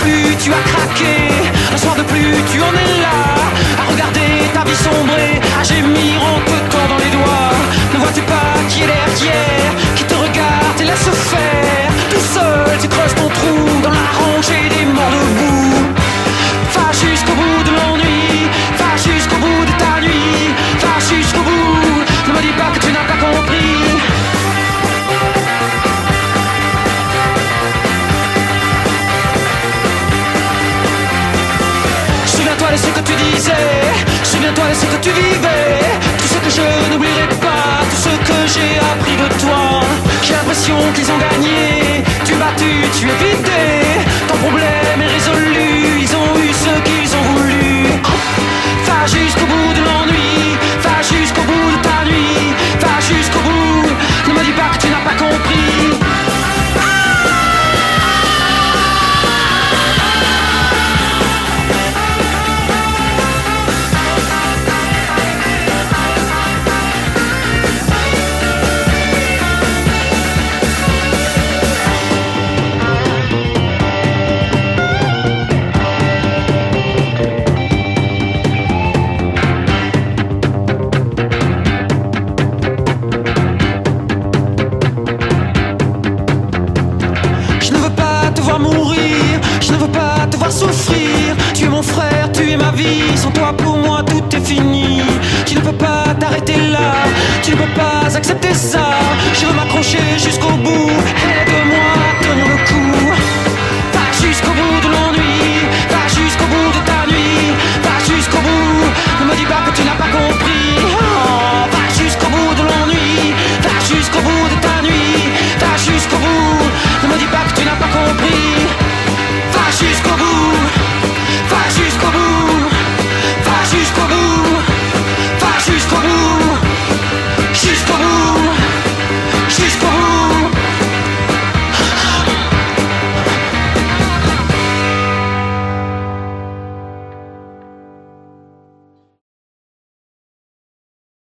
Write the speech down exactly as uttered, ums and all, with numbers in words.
plus, tu as craqué. Un soir de plus, tu en es là, à regarder ta vie sombrer, à gémir en te tordant les doigts. Ne vois-tu pas qui est derrière, qui te regarde et laisse faire? Tout seul, tu creuses ton trou dans la rangée des morts debout. Va jusqu'au bout de l'ennui, va jusqu'au bout de ta nuit, va jusqu'au bout. Ne me dis pas que tu n'as pas compris. Souviens-toi de ce que tu disais, souviens-toi de ce que tu vivais, tout ce que je n'oublierai pas, tout ce que j'ai appris de toi. J'ai l'impression qu'ils ont gagné, tu es battu, tu es vidé, ton problème est résolu, ils ont eu ce qu'ils ont voulu. Va jusqu'au bout de l'ennui, va jusqu'au bout de ta nuit, va jusqu'au bout, ne me dis pas que tu n'as pas compris. Souffrir, tu es mon frère, tu es ma vie. Sans toi pour moi tout est fini. Tu ne peux pas t'arrêter là, tu ne peux pas accepter ça. Je veux m'accrocher jusqu'au bout. Hey.